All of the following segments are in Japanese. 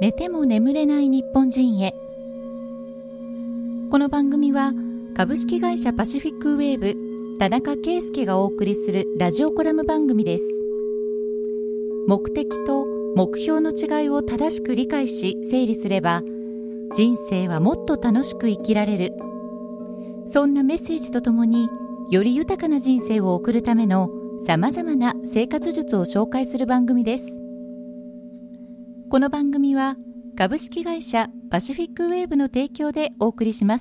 寝ても眠れない日本人へ。この番組は株式会社パシフィックウェーブ田中圭介がお送りするラジオコラム番組です。目的と目標の違いを正しく理解し整理すれば、人生はもっと楽しく生きられる。そんなメッセージとともに、より豊かな人生を送るためのさまざまな生活術を紹介する番組です。この番組は株式会社パシフィックウェーブの提供でお送りします。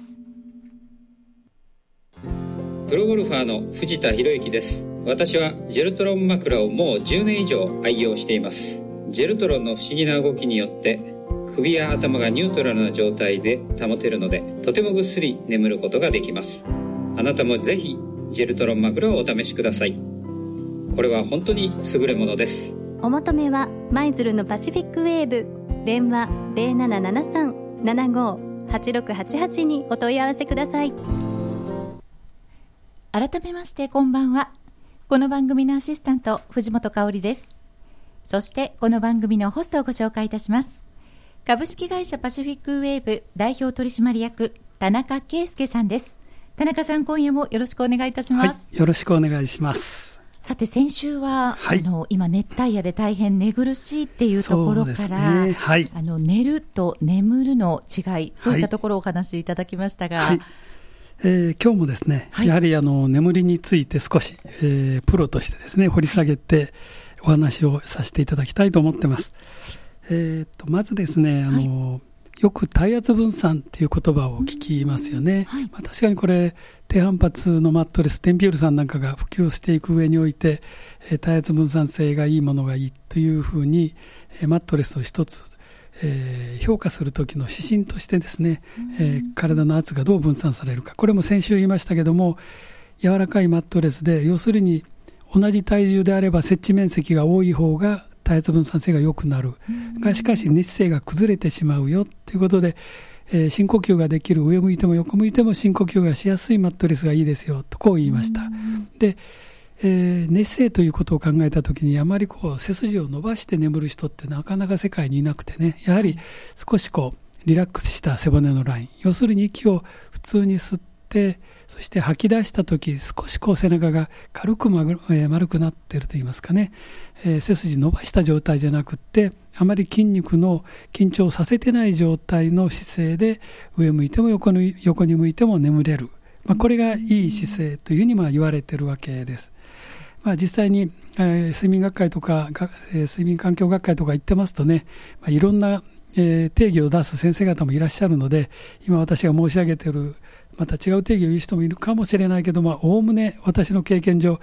プロゴルファーの藤田博之です。私はジェルトロン枕をもう10年以上愛用しています。ジェルトロンの不思議な動きによって首や頭がニュートラルな状態で保てるので、とてもぐっすり眠ることができます。あなたもぜひジェルトロン枕をお試しください。これは本当に優れものです。 お求めは舞鶴のパシフィックウェーブ、電話 0773-75-8688 にお問い合わせください。 改めましてこんばんは。この番組のアシスタント藤本香織です。そしてこの番組のホストをご紹介いたします。株式会社パシフィックウェーブ代表取締役田中圭介さんです。田中さん、今夜もよろしくお願いいたします。 はい、よろしくお願いします。 さて、先週は、 はい、 今熱帯夜で大変寝苦しいっていうところから、 ね、はい、 寝ると眠るの違い、そういったところをお話しいただきましたが、 はい、今日もですね、はい、やはり眠りについて少し、プロとしてですね掘り下げてお話をさせていただきたいと思ってます。まずですね、よく体圧分散という言葉を聞きますよね。はい、確かにこれ低反発のマットレス、テンピュールさんなんかが普及していく上において、体圧分散性がいいものがいいというふうに、マットレスを一つ、評価するときの指針としてですね、体の圧がどう分散されるか、これも先週言いましたけども、柔らかいマットレスで、要するに同じ体重であれば接地面積が多い方が体圧分散性が良くなるが、しかし熱姿勢が崩れてしまうよということで、深呼吸ができる、上向いても横向いても深呼吸がしやすいマットレスがいいですよとこう言いました。で、熱姿勢ということを考えたときに、あまり背筋を伸ばして眠る人ってなかなか世界にいなくてね、やはり少しリラックスした背骨のライン、要するに息を普通に吸って、そして吐き出したとき少し背中が軽く丸くなっているといいますかね、背筋伸ばした状態じゃなくって、あまり筋肉の緊張させてない状態の姿勢で上向いても横に向いても眠れる、これがいい姿勢というふうに言われているわけです。実際に、睡眠学会とか、睡眠環境学会とか行ってますとね、いろんな、定義を出す先生方もいらっしゃるので、今私が申し上げているまた違う定義を言う人もいるかもしれないけど、おおむね私の経験上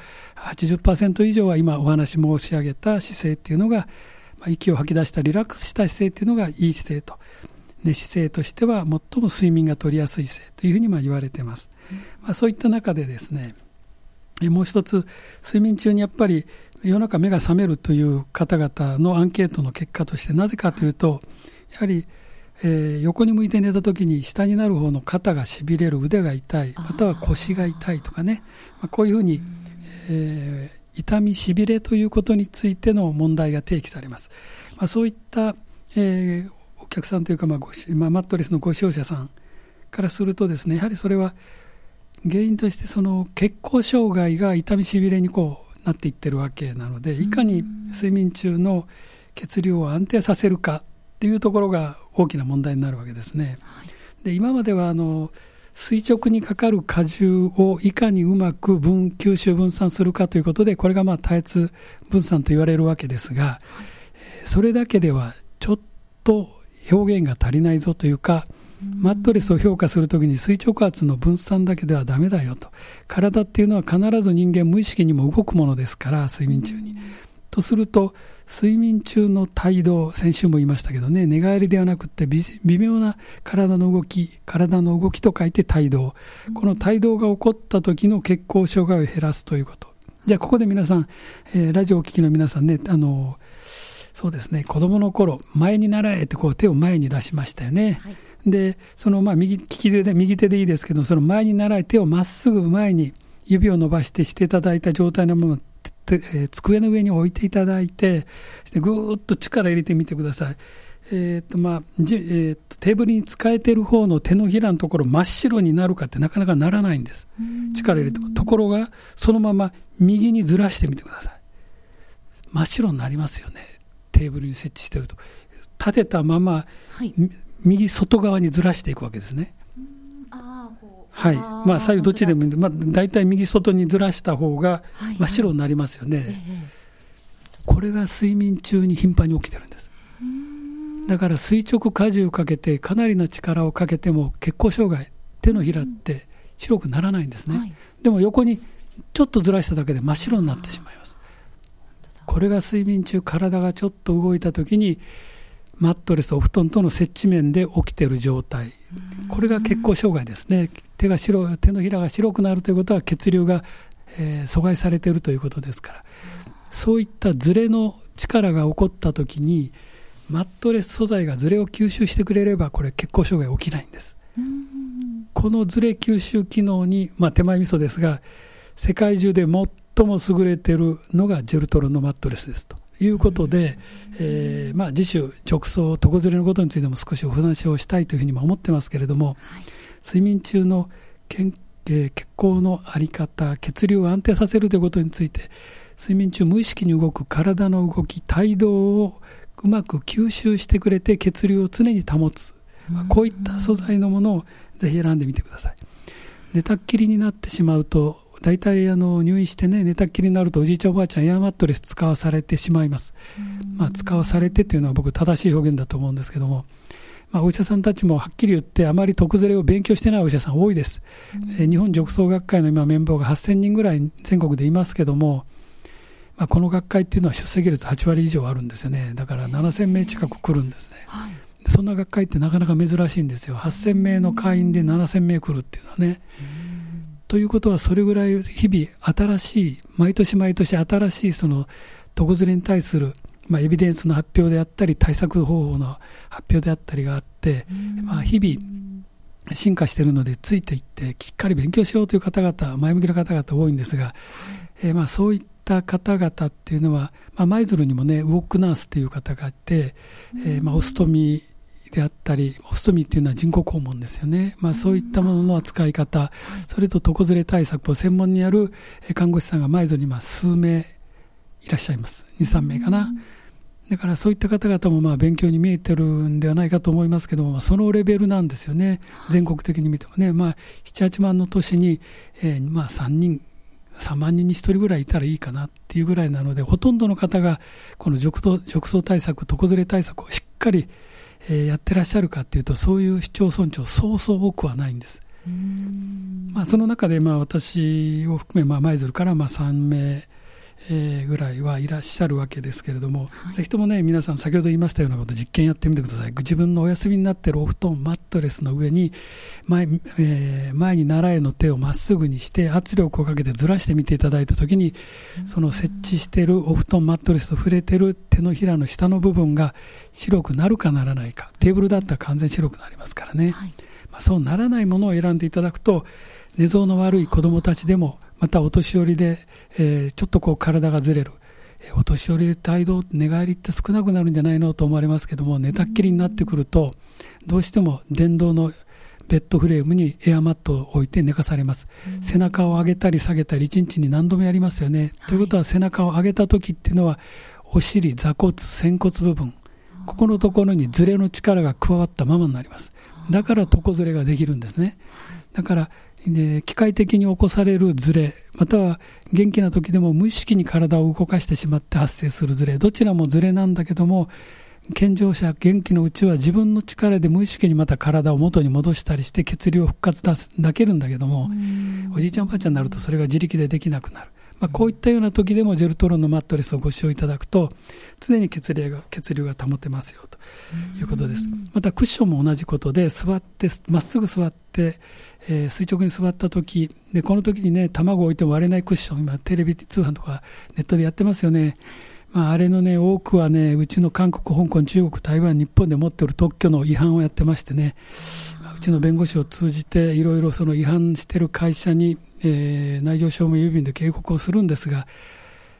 80% 以上は今お話申し上げた姿勢っていうのが、息を吐き出したリラックスした姿勢っていうのがいい姿勢と、姿勢としては最も睡眠が取りやすい姿勢というふうに言われています。そういった中でですね、もう一つ、睡眠中にやっぱり夜中目が覚めるという方々のアンケートの結果として、なぜかというと、やはり横に向いて寝たときに下になる方の肩がしびれる、腕が痛い、または腰が痛いとかね、こういうふうに、痛みしびれということについての問題が提起されます。そういった、お客さんというか、マットレスのご使用者さんからするとですね、やはりそれは原因としてその血行障害が痛みしびれになっていってるわけなので、いかに睡眠中の血流を安定させるかっていうところが大きな問題になるわけですね。で、今までは垂直にかかる荷重をいかにうまく吸収分散するかということで、これが体圧分散と言われるわけですが、それだけではちょっと表現が足りないぞというか、マットレスを評価するときに垂直圧の分散だけではダメだよと。体っていうのは必ず人間無意識にも動くものですから、睡眠中に。とすると、睡眠中の帯動、先週も言いましたけどね、寝返りではなくて微妙な体の動きと書いて帯動。この帯動が起こった時の血行障害を減らすということ。じゃあここで皆さん、ラジオをお聞きの皆さんね、そうですね、子供の頃、前に習えって手を前に出しましたよね。はい、で、その右手でいいですけど、その前に習い、手をまっすぐ前に指を伸ばしていただいた状態のまま机の上に置いていただいて、ぐーっと力入れてみてください。 テーブルに使えてる方の手のひらのところ真っ白になるかってなかなかならないんです。力入れても。ところがそのまま右にずらしてみてください。真っ白になりますよね。テーブルに設置してると立てたまま、はい、右外側にずらしていくわけですね。はい、左右どっちでもいいんで、だいたい右外にずらした方が真っ白になりますよね。これが睡眠中に頻繁に起きてるんです。だから垂直荷重かけてかなりの力をかけても血行障害、手のひらって白くならないんですね、はい、でも横にちょっとずらしただけで真っ白になってしまいます。これが睡眠中体がちょっと動いた時にマットレスお布団との接地面で起きている状態、これが血行障害ですね。手のひらが白くなるということは血流が、阻害されているということですから、そういったズレの力が起こった時にマットレス素材がズレを吸収してくれればこれ血行障害起きないんです。このズレ吸収機能に、手前味噌ですが世界中で最も優れているのがジェルトロンのマットレスですということで、次週褥瘡床ずれのことについても少しお話をしたいというふうにも思ってますけれども、睡眠中の血行の在り方、血流を安定させるということについて睡眠中無意識に動く体の動き、態動をうまく吸収してくれて血流を常に保つ、こういった素材のものをぜひ選んでみてください。寝たっきりになってしまうとだいたい入院してね、寝たっきりになるとおじいちゃんおばあちゃんエアマットレス使わされてしまいます。使わされてというのは僕正しい表現だと思うんですけども、お医者さんたちもはっきり言ってあまり床ずれを勉強してないお医者さん多いです。日本褥瘡学会の今メンバーが8000人ぐらい全国でいますけども、この学会っていうのは出席率8割以上あるんですよね。だから7000名近く来るんですね、はい、そんな学会ってなかなか珍しいんですよ。8000名の会員で7000名来るっていうのはね。ということはそれぐらい日々新しい毎年毎年新しいその床ずれに対する、エビデンスの発表であったり対策方法の発表であったりがあって、日々進化しているのでついていってしっかり勉強しようという方々、前向きな方々多いんですが、そういった方々っていうのは、舞鶴にもねウォークナースっていう方があって、オストミであったり、オストミーっていうのは人工肛門ですよね。そういったものの扱い方、それと床ずれ対策を専門にやる看護師さんが舞鶴に数名いらっしゃいます。2、3名かな。だからそういった方々も勉強に見えてるんではないかと思いますけども、そのレベルなんですよね。全国的に見てもね、7、8万の都市に、3万人に1人ぐらいいたらいいかなっていうぐらいなので、ほとんどの方がこの褥瘡対策、床ずれ対策をしっかりやってらっしゃるかというと、そういう市町村長そうそう多くはないんです。その中で私を含め舞鶴から3名ぐらいはいらっしゃるわけですけれども、ぜひともね皆さん先ほど言いましたようなこと実験やってみてください。自分のお休みになっているお布団マットレスの上に前に習えの手をまっすぐにして圧力をかけてずらしてみていただいたときに、その設置しているお布団マットレスと触れている手のひらの下の部分が白くなるかならないか。テーブルだったら完全に白くなりますからね、そうならないものを選んでいただくと、寝相の悪い子どもたちでも、またお年寄りで、ちょっと体がずれる、お年寄りで態度寝返りって少なくなるんじゃないのと思われますけども、寝たっきりになってくるとどうしても電動のベッドフレームにエアマットを置いて寝かされます。背中を上げたり下げたり1日に何度もやりますよね、ということは背中を上げた時っていうのはお尻、座骨、仙骨部分、ここのところにズレの力が加わったままになります。だから床ずれができるんですね。だから機械的に起こされるズレ、または元気な時でも無意識に体を動かしてしまって発生するズレ、どちらもズレなんだけども、健常者元気のうちは自分の力で無意識にまた体を元に戻したりして血流を復活だけるんだけども、おじいちゃんおばあちゃんになるとそれが自力でできなくなる。こういったような時でもジェルトロンのマットレスをご使用いただくと常に血流が保てますよということです。またクッションも同じことで、座ってまっすぐ座って垂直に座った時で、この時にね卵を置いても割れないクッション、今テレビ通販とかネットでやってますよね。あれのね多くはね、うちの韓国、香港、中国、台湾、日本で持っている特許の違反をやってましてね、うちの弁護士を通じていろいろその違反している会社に内容証明郵便で警告をするんですが、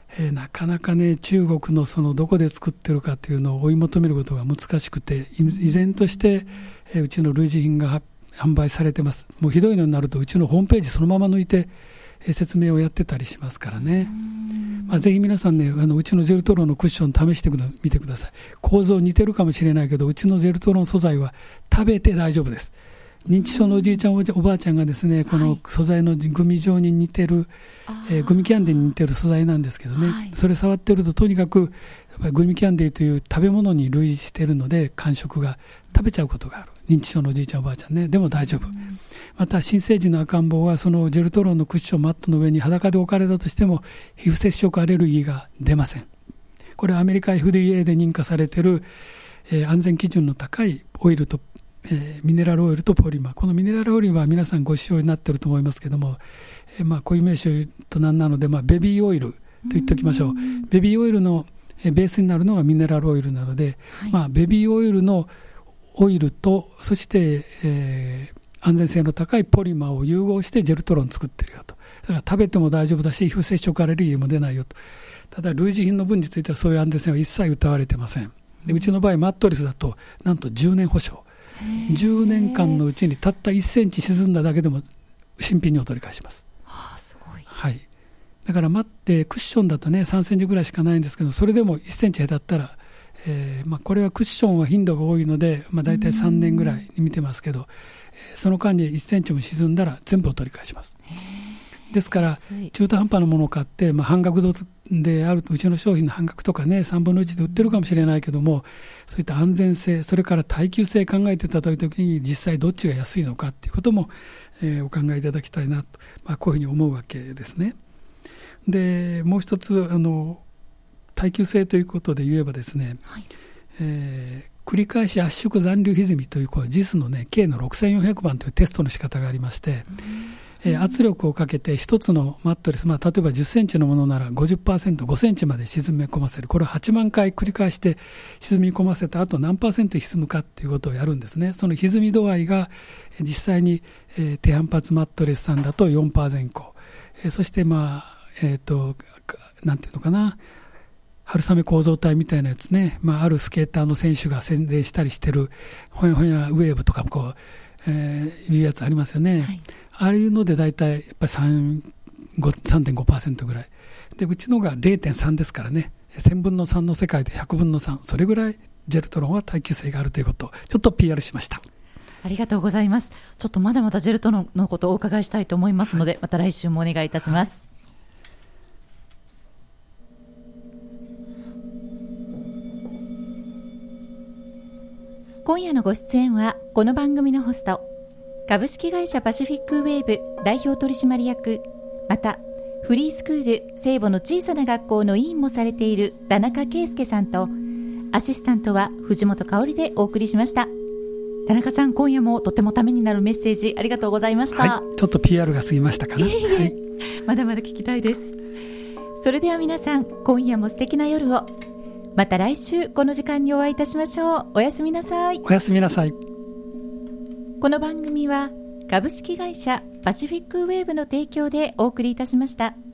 なかなかね、中国のそのどこで作ってるかというのを追い求めることが難しくて、依然として、うちの類似品が販売されてます。もうひどいのになるとうちのホームページそのまま抜いて、説明をやってたりしますからね。ぜひ皆さんね、うちのジェルトロンのクッション試してみてください。構造似てるかもしれないけど、うちのジェルトロン素材は食べて大丈夫です。認知症のおじいちゃんおばあちゃんがですね、この素材のグミ状に似てる、グミキャンディーに似てる素材なんですけどね、それ触ってるととにかくやっぱりグミキャンディーという食べ物に類似しているので、感触が食べちゃうことがある。認知症のおじいちゃんおばあちゃんね。でも大丈夫。また新生児の赤ん坊はそのジェルトロンのクッションマットの上に裸で置かれたとしても皮膚接触アレルギーが出ません。これはアメリカ FDA で認可されている、安全基準の高いオイルと、ミネラルオイルとポリマー。このミネラルオイルは皆さんご使用になっていると思いますけども、固有名詞となんなので、ベビーオイルと言っておきましょう。ベビーオイルのベースになるのがミネラルオイルなので、ベビーオイルのオイルとそして、安全性の高いポリマーを融合してジェルトロン作ってるよと。だから食べても大丈夫だし、皮膚接触アレルギーも出ないよと。ただ類似品の分についてはそういう安全性は一切謳われてません。でうちの場合マットレスだとなんと10年保証。10年間のうちにたった1センチ沈んだだけでも新品にお取り返します。 すごい。 はい。だからクッションだとね3センチぐらいしかないんですけど、それでも1センチ下手ったら、これはクッションは頻度が多いので、だいたい3年ぐらいに見てますけど、その間に1センチも沈んだら全部お取り返します。ですから中途半端なものを買って、半額であるうちの商品の半額とかね3分の1で売ってるかもしれないけども、そういった安全性、それから耐久性考えていただいたときに実際どっちが安いのかということも、お考えいただきたいなと、こういうふうに思うわけですね。でもう一つ耐久性ということで言えばですね、繰り返し圧縮残留歪みというJIS のね K の6400番というテストの仕方がありまして、圧力をかけて一つのマットレス、例えば10センチのものなら 50%5 センチまで沈み込ませる。これを8万回繰り返して沈み込ませた後何%沈むかということをやるんですね。その歪み度合いが実際に、低反発マットレスさんだと 4% 前後、そしてなんていうのかな、春雨構造体みたいなやつね、あるスケーターの選手が宣伝したりしてるほやほやウェーブとかいうやつありますよね。ああいうのでだいたいやっぱり 3.5% ぐらいで、うちのが 0.3 ですからね、1000分の3の世界で100分の3、それぐらいジェルトロンは耐久性があるということをちょっと PR しました。 ありがとうございます。ちょっとまだまだジェルトロンのことをお伺いしたいと思いますので、また来週もお願いいたします。今夜のご出演はこの番組のホスト、株式会社パシフィックウェーブ代表取締役、またフリースクール聖母の小さな学校の委員もされている田中圭介さんと、アシスタントは藤本香織でお送りしました。田中さん、今夜もとてもためになるメッセージありがとうございました。 ちょっと PR が過ぎましたかな。 まだまだ聞きたいです。それでは皆さん、今夜も素敵な夜を。また来週この時間にお会いいたしましょう。おやすみなさい。 おやすみなさい。 この番組は株式会社パシフィックウェーブの提供でお送りいたしました。